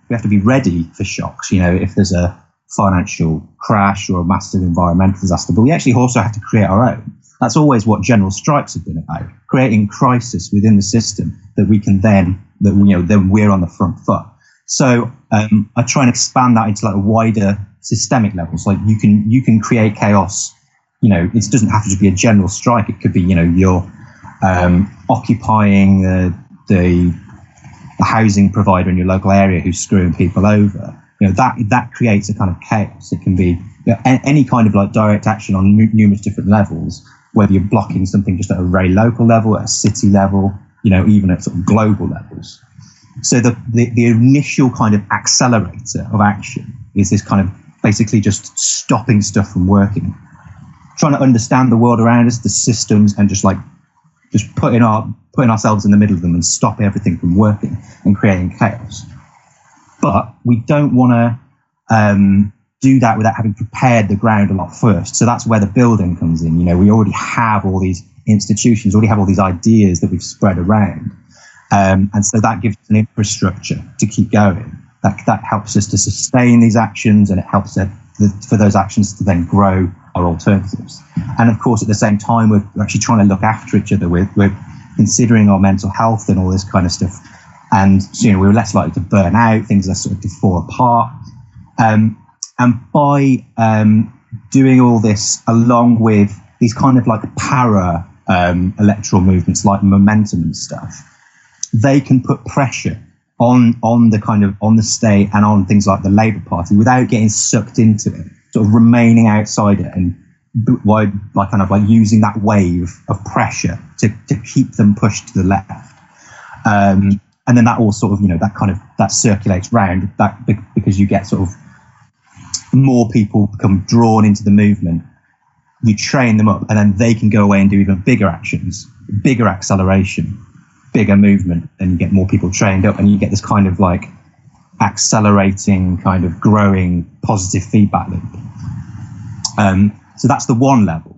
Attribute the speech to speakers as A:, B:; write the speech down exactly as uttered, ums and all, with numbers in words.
A: we have to be ready for shocks. You know, if there's a financial crash or a massive environmental disaster, but we actually also have to create our own. That's always what general strikes have been about, creating crisis within the system that we can then, that you know, then we're on the front foot. So um, I try and expand that into like a wider systemic levels. Like you can you can create chaos. You know, it doesn't have to just be a general strike. It could be, you know, you're um, occupying the, the the housing provider in your local area who's screwing people over. You know, that that creates a kind of chaos. It can be, you know, any kind of like direct action on n- numerous different levels, whether you're blocking something just at a very local level, at a city level, you know, even at sort of global levels. So the, the, the initial kind of accelerator of action is this kind of basically just stopping stuff from working, trying to understand the world around us, the systems, and just like just putting our putting ourselves in the middle of them and stopping everything from working and creating chaos. But we don't want to um, do that without having prepared the ground a lot first. So that's where the building comes in. You know, we already have all these institutions, already have all these ideas that we've spread around. Um, and so that gives us an infrastructure to keep going. That, that helps us to sustain these actions, and it helps it, the, for those actions to then grow our alternatives. And of course, at the same time, we're, we're actually trying to look after each other. We're, we're considering our mental health and all this kind of stuff. And so, you know, we're less likely to burn out, things less likely to fall apart. Um, and by um, doing all this along with these kind of like para um, electoral movements like momentum and stuff, they can put pressure on on the kind of on the state and on things like the Labour Party without getting sucked into it, sort of remaining outside it, and by, by kind of like using that wave of pressure to, to keep them pushed to the left. Um, and then that all sort of, you know, that kind of, that circulates round that because you get sort of more people become drawn into the movement. You train them up, and then they can go away and do even bigger actions, bigger acceleration, bigger movement, and you get more people trained up, and you get this kind of like accelerating, kind of growing positive feedback loop. Um, so that's the one level.